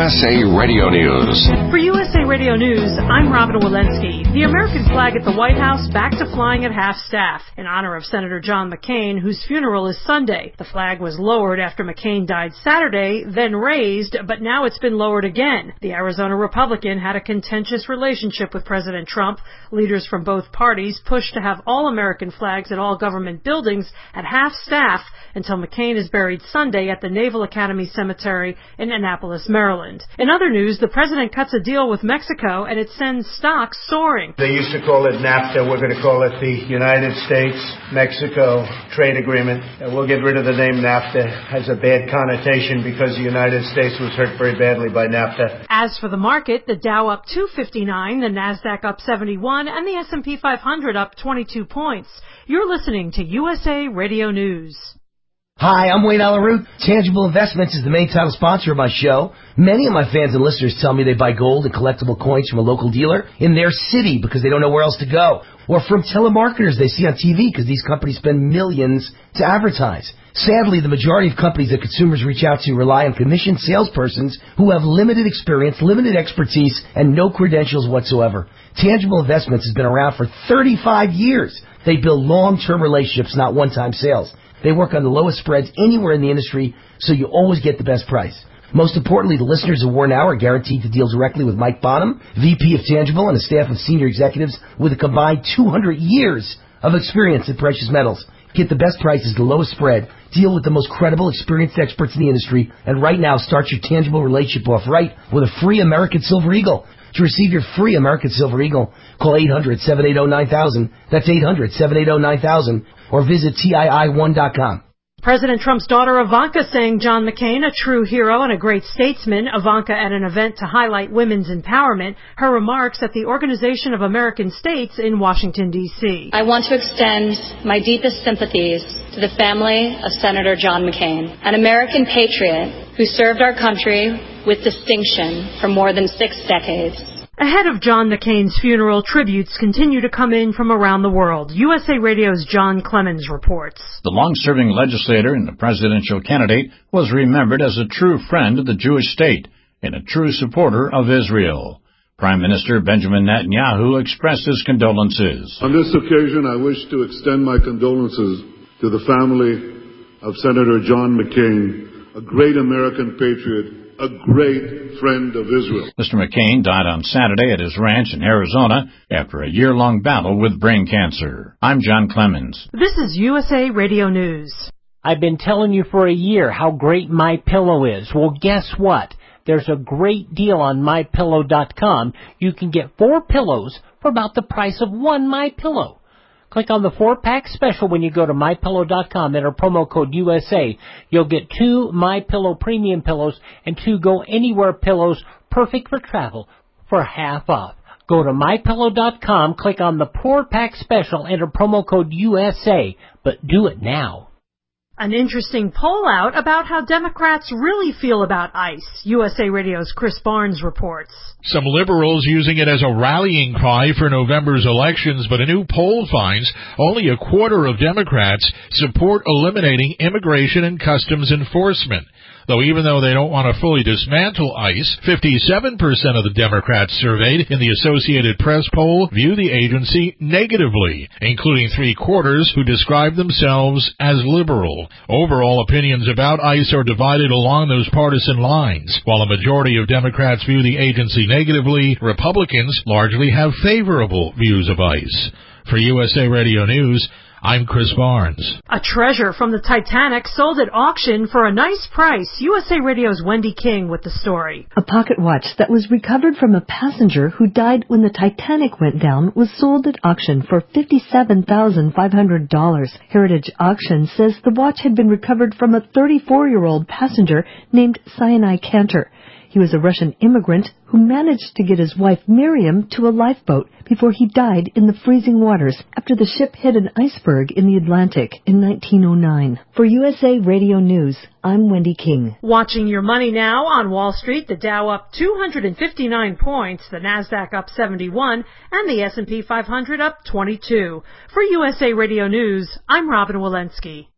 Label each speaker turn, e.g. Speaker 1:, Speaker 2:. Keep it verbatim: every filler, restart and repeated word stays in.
Speaker 1: S A Radio News.
Speaker 2: For U S A Radio News, I'm Robin Walensky. The American flag at the White House back to flying at half-staff in honor of Senator John McCain, whose funeral is Sunday. The flag was lowered after McCain died Saturday, then raised, but now it's been lowered again. The Arizona Republican had a contentious relationship with President Trump. Leaders from both parties pushed to have all American flags at all government buildings at half-staff until McCain is buried Sunday at the Naval Academy Cemetery in Annapolis, Maryland. In other news, the president cuts a deal with Mexico and it sends stocks soaring.
Speaker 3: They used to call it NAFTA. We're going to call it the United States-Mexico Trade Agreement. And we'll get rid of the name NAFTA. It has a bad connotation because the United States was hurt very badly by NAFTA.
Speaker 2: As for the market, the Dow up two fifty-nine, the Nasdaq up seventy-one, and the S and P five hundred up twenty-two points. You're listening to U S A Radio News.
Speaker 4: Hi, I'm Wayne Alaroot. Tangible Investments is the main title sponsor of my show. Many of my fans and listeners tell me they buy gold and collectible coins from a local dealer in their city because they don't know where else to go. Or from telemarketers they see on T V because these companies spend millions to advertise. Sadly, the majority of companies that consumers reach out to rely on commissioned salespersons who have limited experience, limited expertise, and no credentials whatsoever. Tangible Investments has been around for thirty-five years. They build long-term relationships, not one-time sales. They work on the lowest spreads anywhere in the industry, so you always get the best price. Most importantly, the listeners of War Now are guaranteed to deal directly with Mike Bonham, V P of Tangible, and a staff of senior executives with a combined two hundred years of experience in precious metals. Get the best prices, the lowest spread, deal with the most credible, experienced experts in the industry, and right now start your Tangible relationship off right with a free American Silver Eagle. To receive your free American Silver Eagle, call eight hundred, seven eight zero, nine thousand. That's eight hundred, seven eight zero, nine thousand. Or visit T I I one dot com.
Speaker 2: President Trump's daughter Ivanka saying John McCain, a true hero and a great statesman. Ivanka at an event to highlight women's empowerment. Her remarks at the Organization of American States in Washington, D C
Speaker 5: I want to extend my deepest sympathies to the family of Senator John McCain, an American patriot who served our country with distinction for more than six decades.
Speaker 2: Ahead of John McCain's funeral, tributes continue to come in from around the world. U S A Radio's John Clemens reports.
Speaker 6: The long-serving legislator and the presidential candidate was remembered as a true friend of the Jewish state and a true supporter of Israel. Prime Minister Benjamin Netanyahu expressed his condolences.
Speaker 7: On this occasion, I wish to extend my condolences to the family of Senator John McCain, a great American patriot, a great friend of Israel.
Speaker 6: Mister McCain died on Saturday at his ranch in Arizona after a year-long battle with brain cancer. I'm John Clemens.
Speaker 2: This is U S A Radio News.
Speaker 8: I've been telling you for a year how great MyPillow is. Well, guess what? There's a great deal on My Pillow dot com. You can get four pillows for about the price of one MyPillow. Click on the four-pack special when you go to My Pillow dot com. Enter promo code U S A. You'll get two MyPillow premium pillows and two Go Anywhere pillows, perfect for travel, for half off. Go to My Pillow dot com, click on the four-pack special, enter promo code U S A, but do it now.
Speaker 2: An interesting poll out about how Democrats really feel about ICE. U S A Radio's Chris Barnes reports.
Speaker 9: Some liberals using it as a rallying cry for November's elections, but a new poll finds only a quarter of Democrats support eliminating immigration and customs enforcement. Though even though they don't want to fully dismantle ICE, fifty-seven percent of the Democrats surveyed in the Associated Press poll view the agency negatively, including three-quarters who describe themselves as liberal. Overall, opinions about ICE are divided along those partisan lines. While a majority of Democrats view the agency negatively, Republicans largely have favorable views of ICE. For U S A Radio News, I'm Chris Barnes.
Speaker 2: A treasure from the Titanic sold at auction for a nice price. U S A Radio's Wendy King with the story.
Speaker 10: A pocket watch that was recovered from a passenger who died when the Titanic went down was sold at auction for fifty-seven thousand five hundred dollars. Heritage Auction says the watch had been recovered from a thirty-four-year-old passenger named Sinai Cantor. He was a Russian immigrant who managed to get his wife Miriam to a lifeboat before he died in the freezing waters after the ship hit an iceberg in the Atlantic in nineteen oh nine. For U S A Radio News, I'm Wendy King.
Speaker 2: Watching your money now on Wall Street, the Dow up two hundred fifty-nine points, the Nasdaq up seventy-one, and the S and P five hundred up twenty-two. For U S A Radio News, I'm Robin Walensky.